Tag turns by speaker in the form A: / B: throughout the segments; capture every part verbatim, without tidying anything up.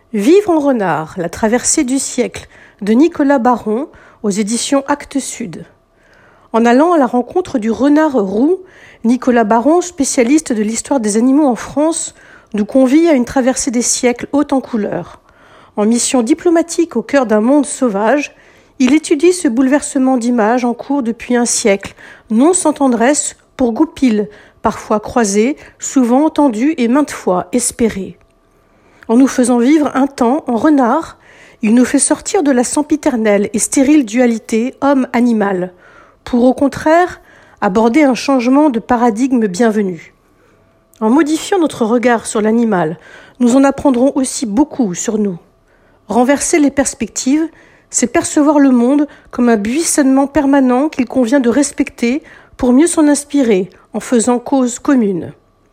A: Vivre en renard, la traversée du siècle de Nicolas Baron aux éditions Actes Sud. En allant à la rencontre du renard roux, Nicolas Baron, spécialiste de l'histoire des animaux en France, nous convie à une traversée des siècles haute en couleurs. En mission diplomatique au cœur d'un monde sauvage, il étudie ce bouleversement d'images en cours depuis un siècle, non sans tendresse pour Goupil, parfois croisé, souvent entendu et maintes fois espéré. En nous faisant vivre un temps en renard, il nous fait sortir de la sempiternelle et stérile dualité homme-animal, pour au contraire aborder un changement de paradigme bienvenu. En modifiant notre regard sur l'animal, nous en apprendrons aussi beaucoup sur nous. Renverser les perspectives, c'est percevoir le monde comme un buissonnement permanent qu'il convient de respecter pour mieux s'en inspirer en faisant cause commune.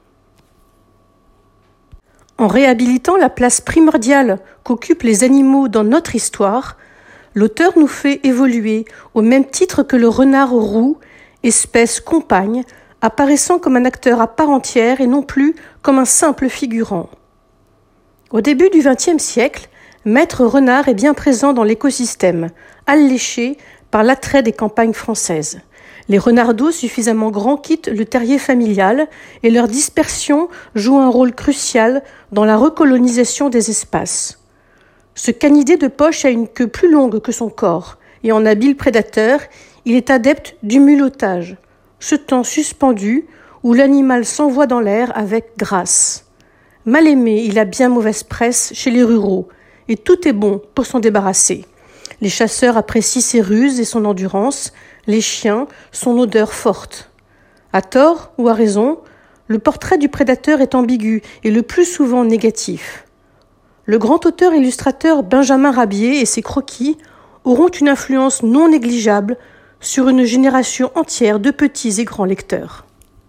A: En réhabilitant la place primordiale qu'occupent les animaux dans notre histoire, l'auteur nous fait évoluer au même titre que le renard roux, espèce compagne, apparaissant comme un acteur à part entière et non plus comme un simple figurant. Au début du vingtième siècle, Maître Renard est bien présent dans l'écosystème, alléché par l'attrait des campagnes françaises. Les renardeaux suffisamment grands quittent le terrier familial et leur dispersion joue un rôle crucial dans la recolonisation des espaces. Ce canidé de poche a une queue plus longue que son corps et en habile prédateur, il est adepte du mulottage, ce temps suspendu où l'animal s'envoie dans l'air avec grâce. Mal aimé, il a bien mauvaise presse chez les ruraux et tout est bon pour s'en débarrasser. Les chasseurs apprécient ses ruses et son endurance, les chiens, son odeur forte. À tort ou à raison, le portrait du prédateur est ambigu et le plus souvent négatif. Le grand auteur-illustrateur Benjamin Rabier et ses croquis auront une influence non négligeable sur une génération entière de petits et grands lecteurs.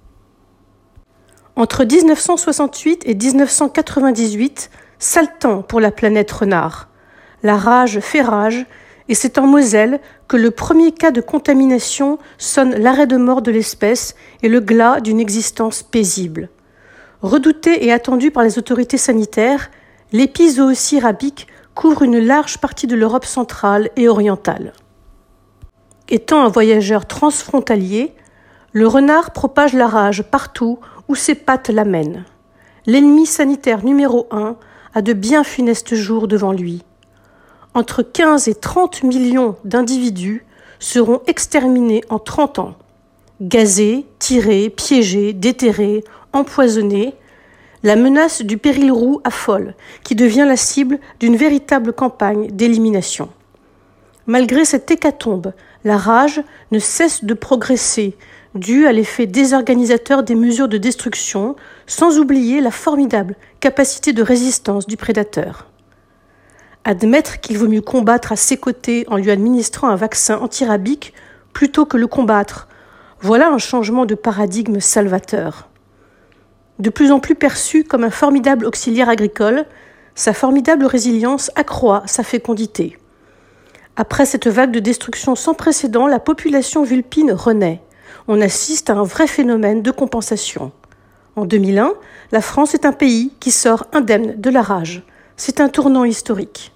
A: Entre dix-neuf cent soixante-huit et dix-neuf cent quatre-vingt-dix-huit, sale temps pour la planète renard. La rage fait rage, et c'est en Moselle que le premier cas de contamination sonne l'arrêt de mort de l'espèce et le glas d'une existence paisible. Redouté et attendu par les autorités sanitaires, l'épizootie rabique couvre une large partie de l'Europe centrale et orientale. Étant un voyageur transfrontalier, le renard propage la rage partout où ses pattes l'amènent. L'ennemi sanitaire numéro un a de bien funestes jours devant lui. Entre quinze et trente millions d'individus seront exterminés en trente ans. Gazés, tirés, piégés, déterrés, empoisonnés, la menace du péril roux affole, qui devient la cible d'une véritable campagne d'élimination. Malgré cette hécatombe, la rage ne cesse de progresser, due à l'effet désorganisateur des mesures de destruction, sans oublier la formidable capacité de résistance du prédateur. Admettre qu'il vaut mieux combattre à ses côtés en lui administrant un vaccin antirabique plutôt que le combattre, voilà un changement de paradigme salvateur. De plus en plus perçu comme un formidable auxiliaire agricole, sa formidable résilience accroît sa fécondité. Après cette vague de destruction sans précédent, la population vulpine renaît. On assiste à un vrai phénomène de compensation. En deux mille un, la France est un pays qui sort indemne de la rage. C'est un tournant historique.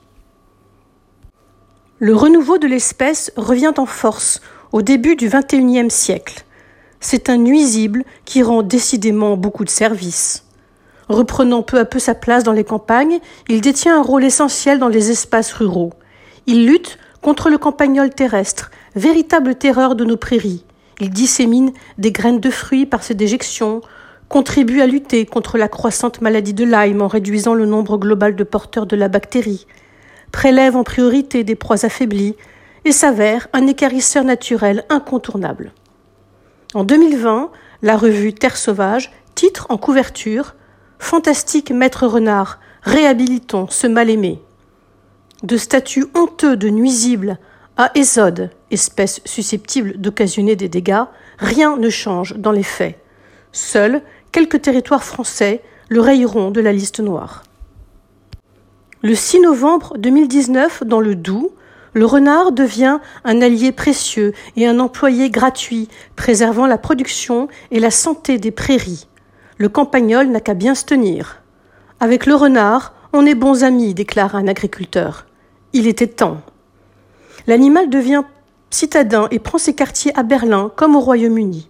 A: Le renouveau de l'espèce revient en force au début du vingt et unième siècle. C'est un nuisible qui rend décidément beaucoup de services. Reprenant peu à peu sa place dans les campagnes, il détient un rôle essentiel dans les espaces ruraux. Il lutte contre le campagnol terrestre, véritable terreur de nos prairies. Il dissémine des graines de fruits par ses déjections, contribue à lutter contre la croissante maladie de Lyme en réduisant le nombre global de porteurs de la bactérie, prélève en priorité des proies affaiblies et s'avère un équarrisseur naturel incontournable. En deux mille vingt, la revue Terre sauvage titre en couverture « Fantastique maître renard, réhabilitons ce mal-aimé ». De statut honteux de nuisible à ésode, espèce susceptible d'occasionner des dégâts, rien ne change dans les faits. Seuls quelques territoires français le rayeront de la liste noire. Le six novembre deux mille dix-neuf, dans le Doubs, le renard devient un allié précieux et un employé gratuit, préservant la production et la santé des prairies. Le campagnol n'a qu'à bien se tenir. Avec le renard, On est bons amis, déclare un agriculteur. Il était temps. L'animal devient citadin et prend ses quartiers à Berlin comme au Royaume-Uni.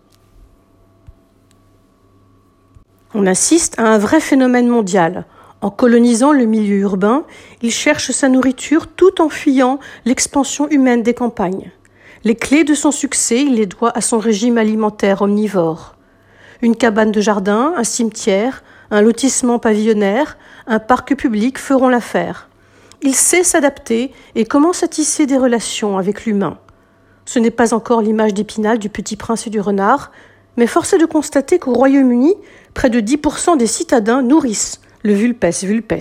A: On assiste à un vrai phénomène mondial. En colonisant le milieu urbain, il cherche sa nourriture tout en fuyant l'expansion humaine des campagnes. Les clés de son succès, il les doit à son régime alimentaire omnivore. Une cabane de jardin, un cimetière, un lotissement pavillonnaire, un parc public feront l'affaire. Il sait s'adapter et commence à tisser des relations avec l'humain. Ce n'est pas encore l'image d'Épinal du Petit Prince et du renard, mais force est de constater qu'au Royaume-Uni, près de dix pour cent des citadins nourrissent le vulpes vulpes.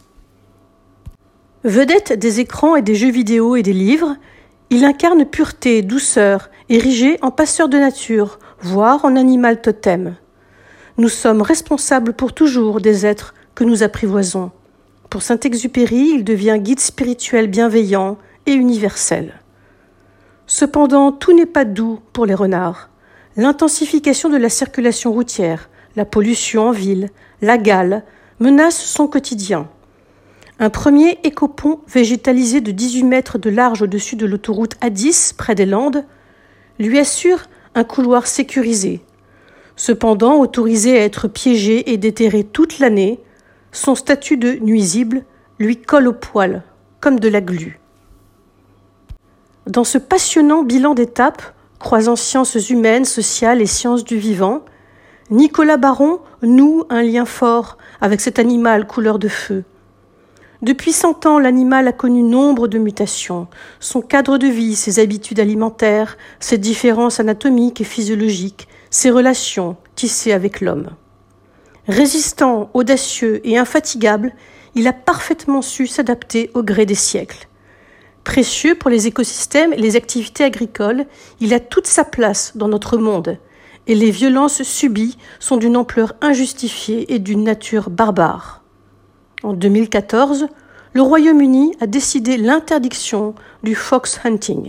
A: Vedette des écrans et des jeux vidéo et des livres, il incarne pureté, douceur, érigé en passeur de nature, voire en animal totem. Nous sommes responsables pour toujours des êtres que nous apprivoisons. Pour Saint-Exupéry, il devient guide spirituel bienveillant et universel. Cependant, tout n'est pas doux pour les renards. L'intensification de la circulation routière, la pollution en ville, la gale, menacent son quotidien. Un premier écopont végétalisé de dix-huit mètres de large au-dessus de l'autoroute A dix, près des Landes, lui assure un couloir sécurisé. Cependant, autorisé à être piégé et déterré toute l'année, son statut de nuisible lui colle au poil, comme de la glu. Dans ce passionnant bilan d'étapes, croisant sciences humaines, sociales et sciences du vivant, Nicolas Baron noue un lien fort avec cet animal couleur de feu. Depuis cent ans, l'animal a connu nombre de mutations. Son cadre de vie, ses habitudes alimentaires, ses différences anatomiques et physiologiques, ses relations tissées avec l'homme. Résistant, audacieux et infatigable, il a parfaitement su s'adapter au gré des siècles. Précieux pour les écosystèmes et les activités agricoles, il a toute sa place dans notre monde, et les violences subies sont d'une ampleur injustifiée et d'une nature barbare. En deux mille quatorze, le Royaume-Uni a décidé l'interdiction du fox hunting.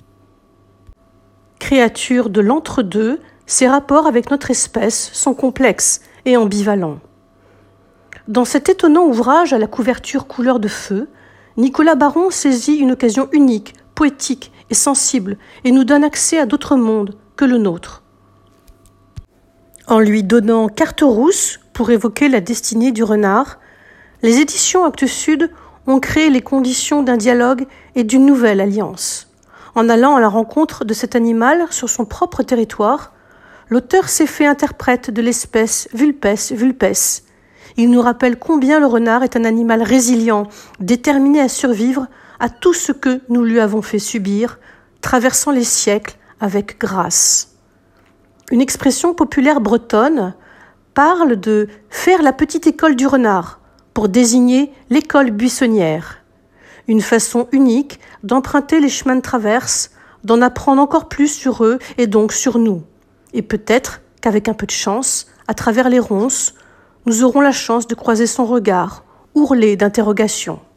A: Créature de l'entre-deux, ses rapports avec notre espèce sont complexes et ambivalents. Dans cet étonnant ouvrage à la couverture couleur de feu, Nicolas Baron saisit une occasion unique, poétique et sensible et nous donne accès à d'autres mondes que le nôtre. En lui donnant carte rousse pour évoquer la destinée du renard, les éditions Actes Sud ont créé les conditions d'un dialogue et d'une nouvelle alliance. En allant à la rencontre de cet animal sur son propre territoire, l'auteur s'est fait interprète de l'espèce vulpes vulpes. Il nous rappelle combien le renard est un animal résilient, déterminé à survivre à tout ce que nous lui avons fait subir, traversant les siècles avec grâce. Une expression populaire bretonne parle de « faire la petite école du renard » pour désigner l'école buissonnière. Une façon unique d'emprunter les chemins de traverse, d'en apprendre encore plus sur eux et donc sur nous. Et peut-être qu'avec un peu de chance, à travers les ronces, nous aurons la chance de croiser son regard, ourlé d'interrogations.